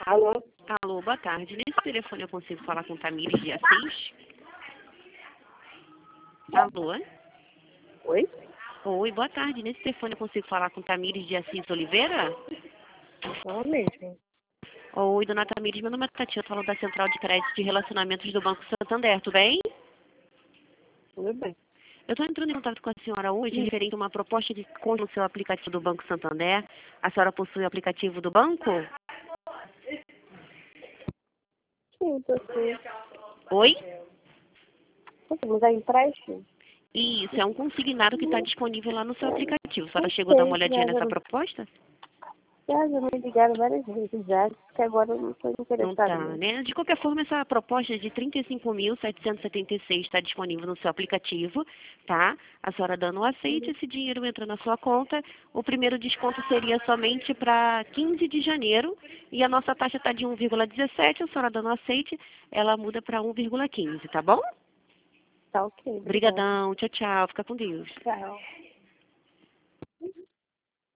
Alô? Alô, boa tarde. Nesse telefone eu consigo falar com Tamires de Assis? Alô? Oi? Oi, boa tarde. Nesse telefone eu consigo falar com Tamires de Assis Oliveira? Ela mesmo. Oi, dona Tamires, meu nome é Tati, eu falo da Central de Crédito de Relacionamentos do Banco Santander, tudo bem? Tudo bem. Eu estou entrando em contato com a senhora hoje referente a uma proposta de conta no seu aplicativo do Banco Santander. A senhora possui o aplicativo do banco? Sim, você. Oi? Você me dá empréstimo? Isso, é um consignado que está disponível lá no seu aplicativo. A senhora Não chegou a dar uma sei, olhadinha nessa proposta? já me ligaram várias vezes já, que agora eu não estou Não interessada está, mesmo. né? De qualquer forma, essa proposta de 35.776 está disponível no seu aplicativo, tá? A senhora dando o aceite, esse dinheiro entra na sua conta. O primeiro desconto seria somente para 15 de janeiro e a nossa taxa está de 1,17. A senhora dando o aceite, ela muda para 1,15, tá bom? Tá ok, obrigada. Obrigadão, tchau, tchau. Fica com Deus. Tchau.